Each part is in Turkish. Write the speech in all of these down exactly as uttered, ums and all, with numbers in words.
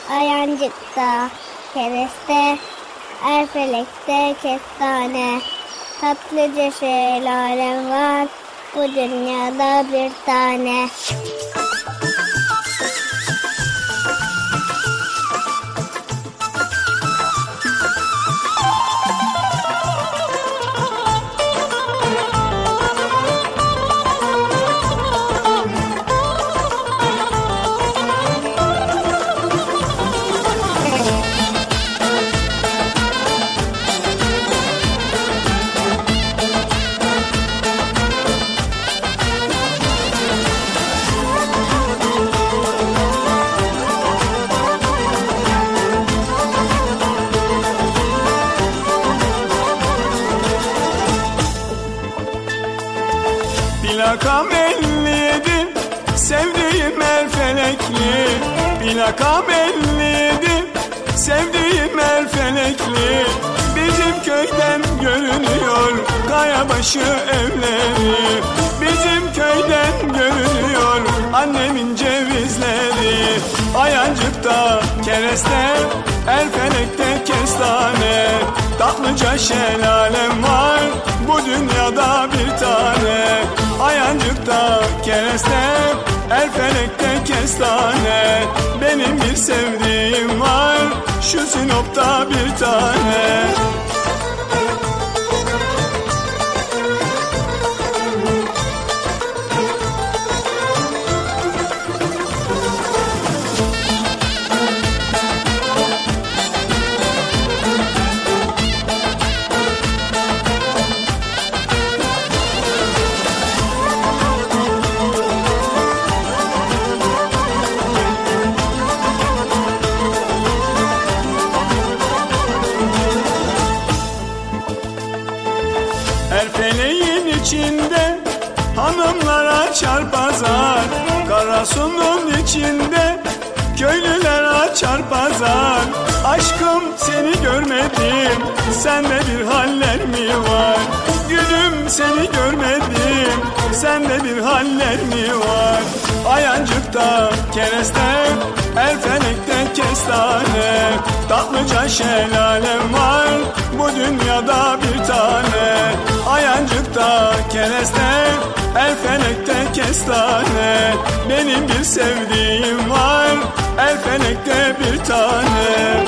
Ayancıkta kereste, Erfelek'te kestane. Tatlıca şelalem var, bu dünyada bir tane. Plakam elli yedi, sevdiğim Erfelekli. Plakam elli yedi, sevdiğim Erfelekli. Bizim köyden görünüyor Kayabaşı evleri. Bizim köyden görünüyor annemin cevizleri. Ayancıkta kereste, Erfelek'te kestane. Tatlıca şelalem var, bu dünyada bir tane. Ayancıkta kereste, Erfelek'te kestane. Benim bir sevdiğim var, şu Sinop'ta bir tane. Erfeleğin içinde hanımlar açar pazar. Karasunun içinde köylüler açar pazar. Aşkım seni görmedim, sende bir haller mi var? Gülüm seni görmedim, sende bir haller mi var? Ayancıkta kereste, Erfelek'te kestane. Tatlıca şelalem var, bu dünyada bir tane. Ayancıkta kereste, Erfelek'te kestane. Benim bir sevdiğim var, Erfelek'te bir tane.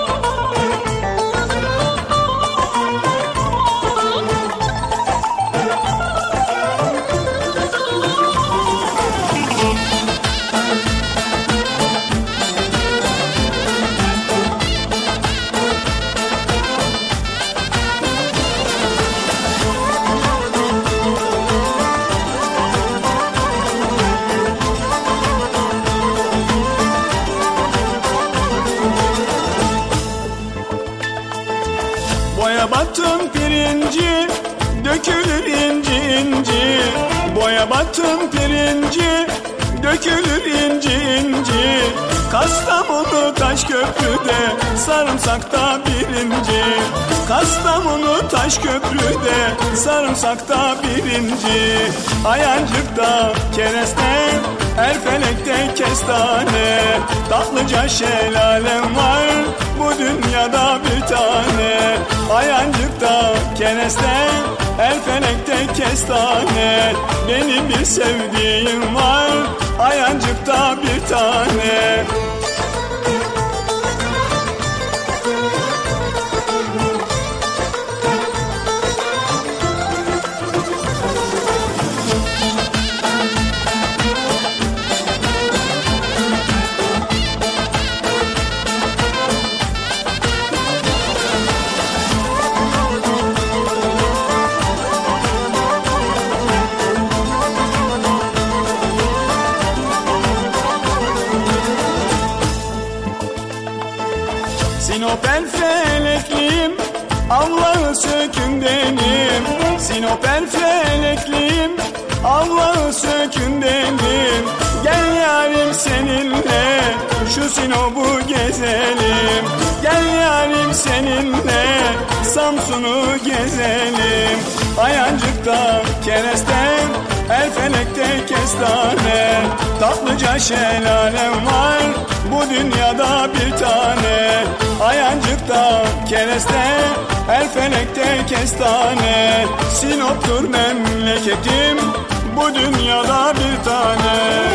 Boya battım pirinci, dökülür inci inci. Boya battım pirinci, dökülür inci inci. Kastamonu Taşköprü'de, sarımsakta birinci. Kastamonu Taşköprü'de, sarımsakta birinci. Ayancıkta kereste, Erfelek'te kestane. Tatlıca şelalem var, bu dünyada bir tane. Ayancıkta kereste, Erfelek'te kestane. Benim bir sevdiğim var, Ayancıkta bir tane. Sinop Erfelekliyim, Allah'ı sökündenim. Sinop Erfelekliyim, Allah'ı sökündenim. Gel yarim seninle, şu Sinop'u gezelim. Gel yarim seninle, Samsun'u gezelim. Ayancıkta kereste, Erfelek'te kestane. Tatlıca şelalem var, bu dünyada bir kereste, her felekte kestane. Sinop'tur memleketim, bu dünyada bir tane.